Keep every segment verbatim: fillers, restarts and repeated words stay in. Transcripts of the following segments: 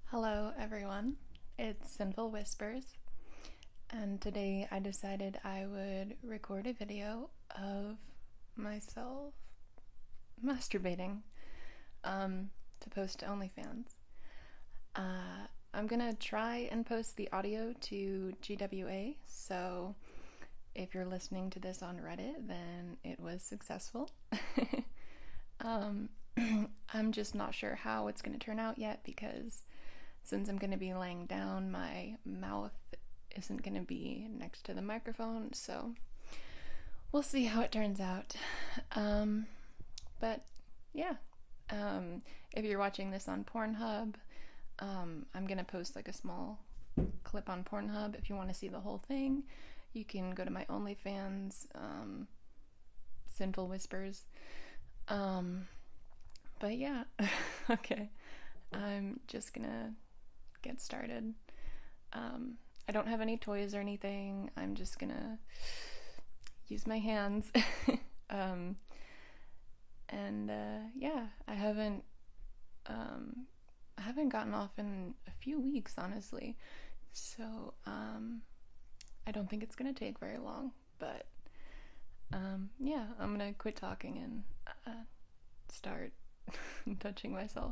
Hello, everyone. It's Sinful Whispers, and today I decided I would record a video of myself masturbating um, to post to OnlyFans. Uh, I'm gonna try and post the audio to G W A, so if you're listening to this on Reddit, then it was successful. um, I'm just not sure how it's gonna turn out yet because since I'm going to be laying down, my mouth isn't going to be next to the microphone, so we'll see how it turns out. Um, but yeah, um, if you're watching this on Pornhub, um, I'm going to post like a small clip on Pornhub. If you want to see the whole thing, you can go to my OnlyFans, um, Sinful Whispers. Um, but yeah, okay. I'm just gonna get started. Um, I don't have any toys or anything. I'm just gonna use my hands. um, and uh, yeah, I haven't um, I haven't gotten off in a few weeks, honestly. So um, I don't think it's gonna take very long. But um, yeah, I'm gonna quit talking and uh, start touching myself.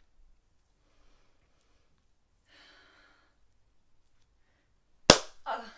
Uh.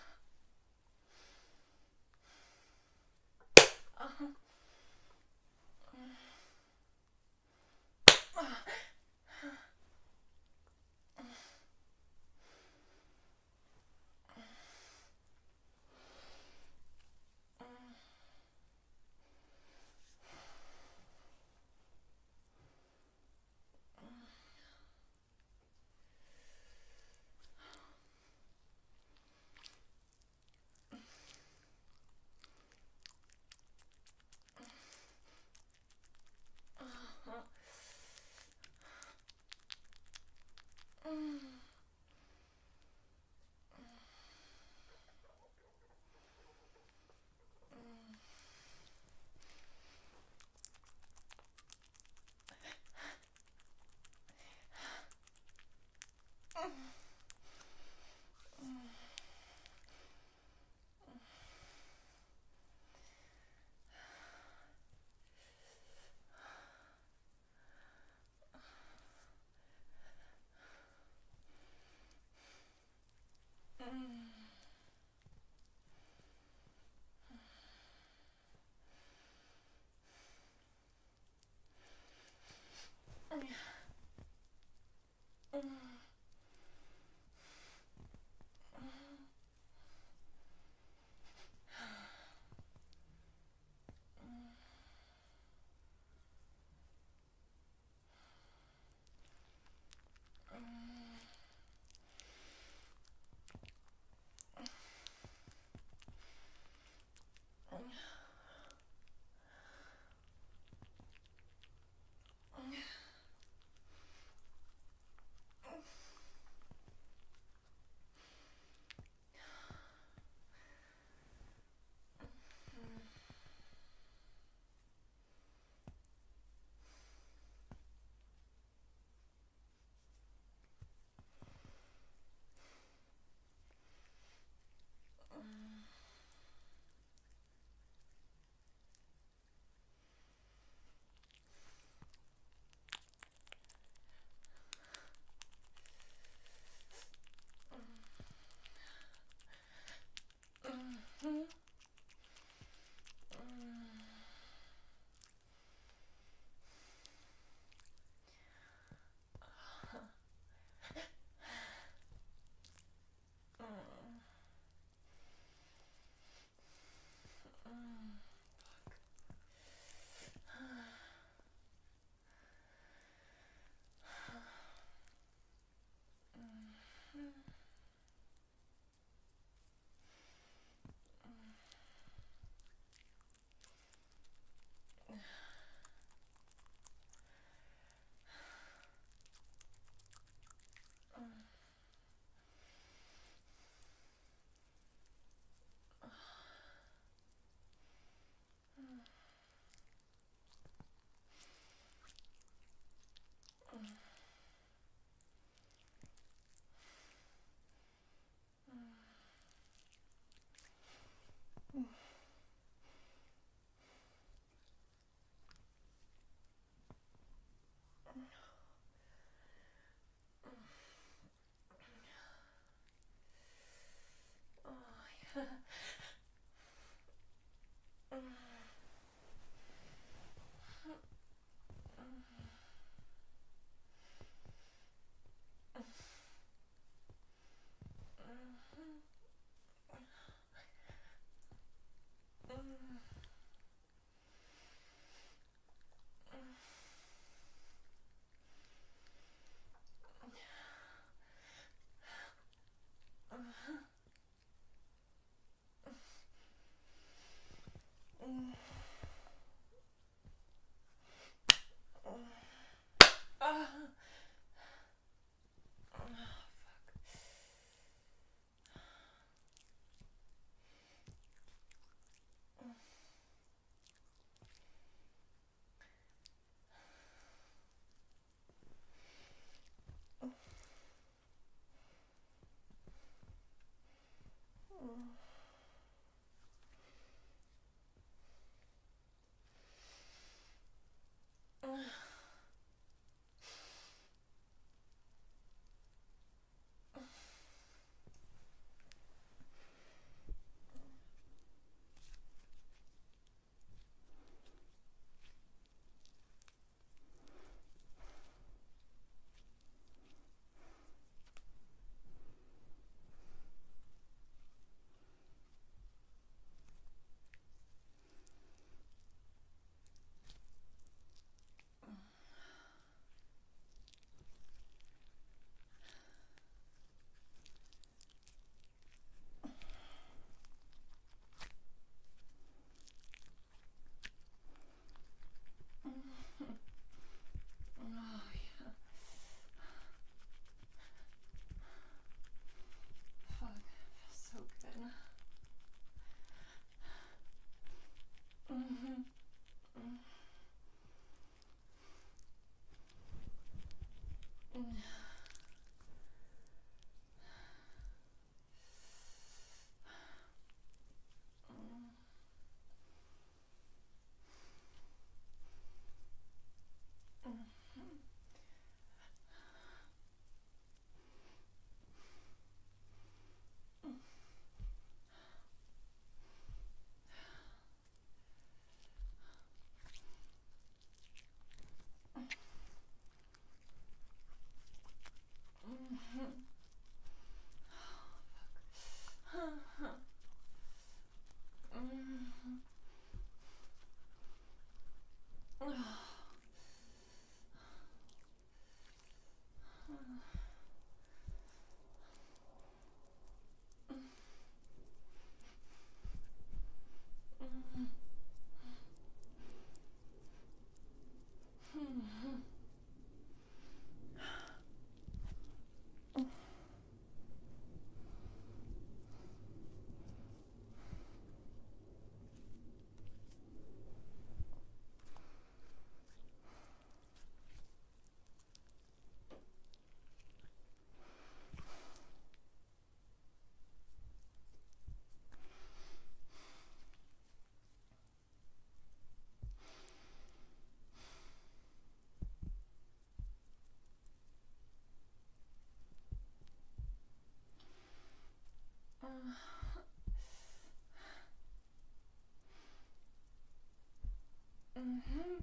Mm-hmm.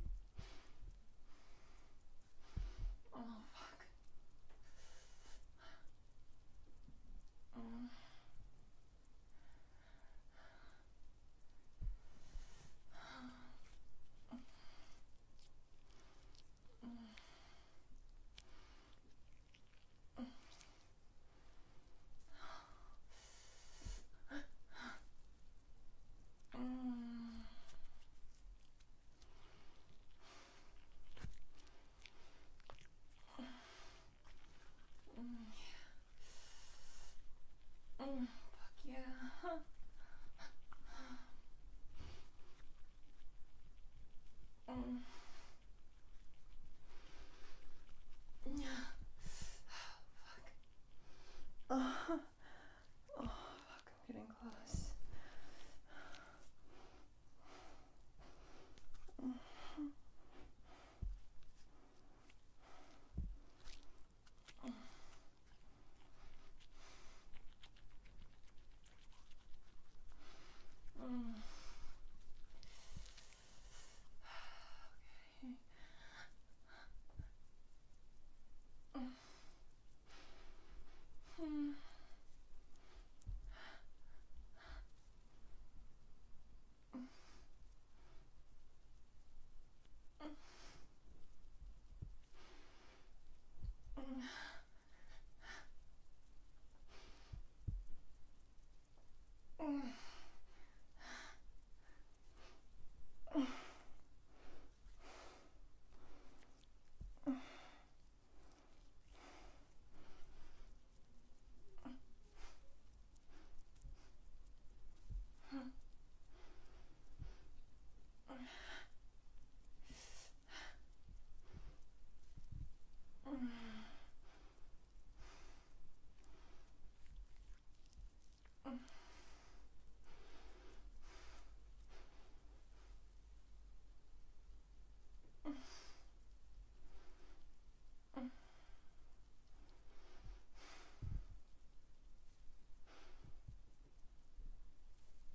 Oh, fuck. Mm. Mm, fuck yeah. Mm. Oh, fuck, I'm getting close.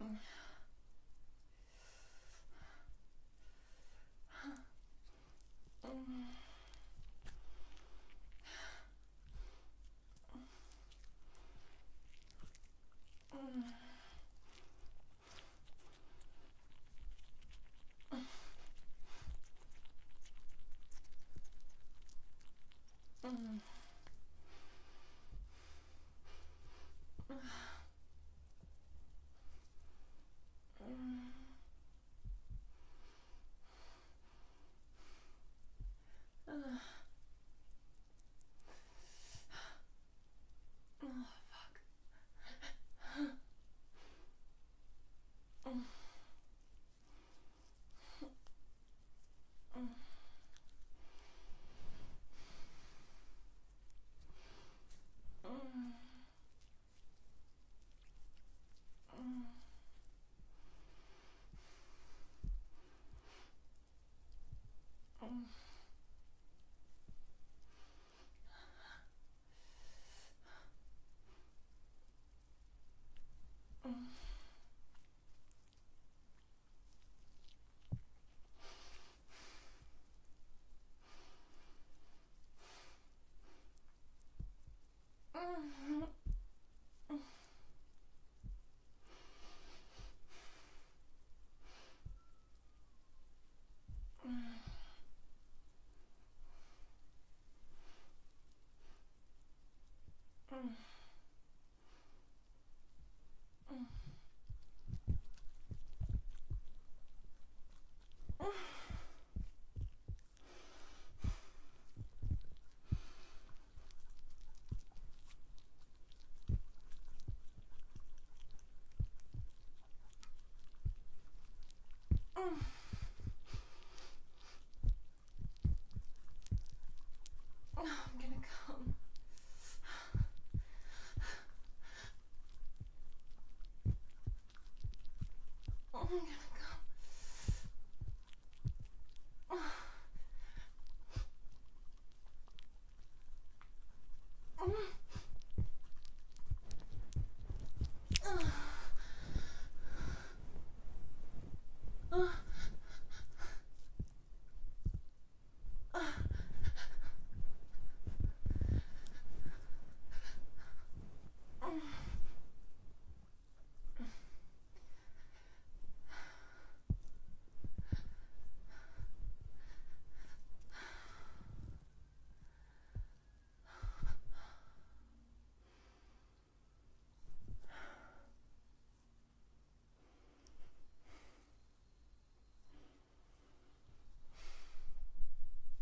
I'm gonna come. Oh, I'm gonna come.